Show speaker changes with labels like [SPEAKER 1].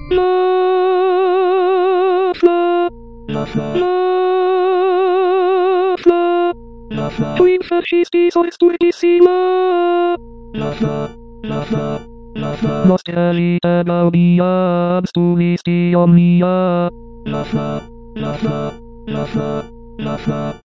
[SPEAKER 1] Tu infascisti sois stupidissima. Nostalgia gaudia abstulisti omnia.